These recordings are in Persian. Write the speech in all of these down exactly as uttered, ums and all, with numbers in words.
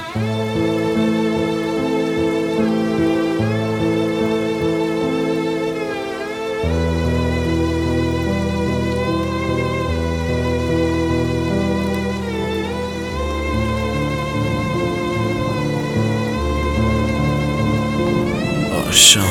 آشام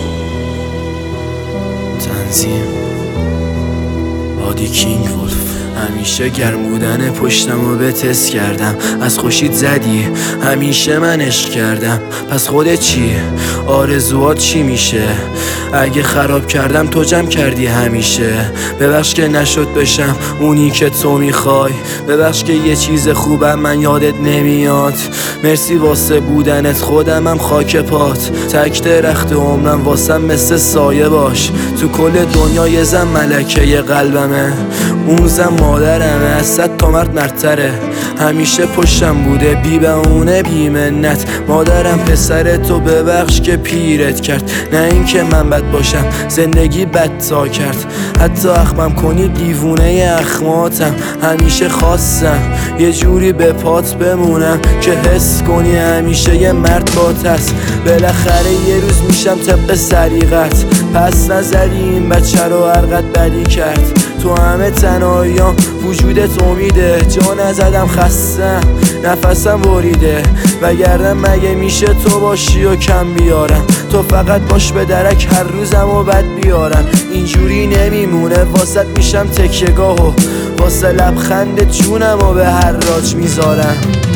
تنظیم هادی کینگ ولف. همیشه گرم بودن پشتمو به تست کردم، از خوشید زدی همیشه من عشق کردم. پس خودت چی؟ آرزوات چی میشه؟ اگه خراب کردم تو جمع کردی همیشه. ببخش که نشد بشم اونی که تو میخوای، ببخش که یه چیز خوبم من یادت نمیاد. مرسی واسه بودنت، خودمم خاک پات. تک درخت عمرم واسم مثل سایه باش. تو کل دنیا یه زن ملکه ی قلبمه، اون زن مادرمه، از صد تا مرد مردتره. همیشه پشتم بوده بی بهونه بی منت. مادرم پسر تو ببخش که پیرت کرد، نه اینکه من بد باشم زندگی بد تا کرد. حتی اخمم کنی دیوونه اخماتم. همیشه خواستم یه جوری به پات بمونم که حس کنی همیشه یه مرد بات هست. بالاخره یه روز میشم طبق سریقت. پس نزدی این بچه رو هرقد بدی کرد. تو همه تنهاییام وجودت امیده. جا نزدم خستم نفسم بریده، وگرنه مگه میشه تو باشی و کم بیارم؟ تو فقط باش به درک هر روزم و بد بیارم. اینجوری نمیمونه واسط میشم تکیه‌گاه و واسه لبخند جونم و به هر راج میذارم.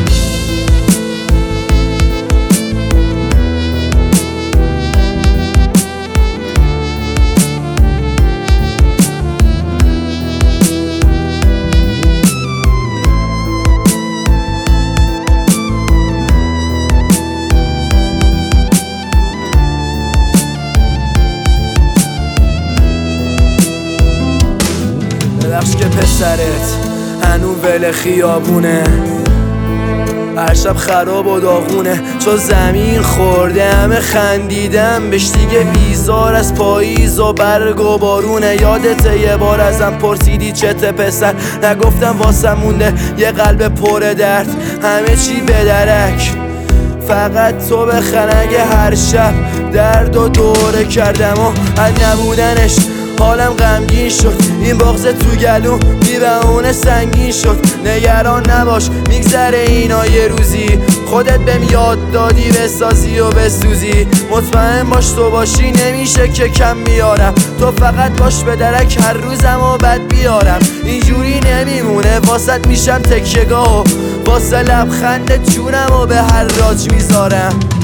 ببخش که پسرت هنو ول خیابونه، هر شب خراب و داغونه. چو زمین خورده همه خندیدم بهش دیگه، بیزار از پاییز و برگ و بارونه. یادت یه بار ازم پرسیدی چته پسر، نگفتم واسم مونده یه قلب پر درد. همه چی به درک فقط تو بخنگ. هر شب درد و دوره کردم و از نبودنش حالم غمگین شد. این بغض تو گلوم بی بهونه سنگین شد. نگران نباش میگذره اینا یه روزی، خودت بهم یاد دادی بسازی و بسوزی. مطمئن باش تو باشی نمیشه که کم بیارم. تو فقط باش به درک هر روزم و بد بیارم. اینجوری نمیمونه واسط میشم تکیه‌گاه و واسه لبخند جونم و به هر راج میذارم.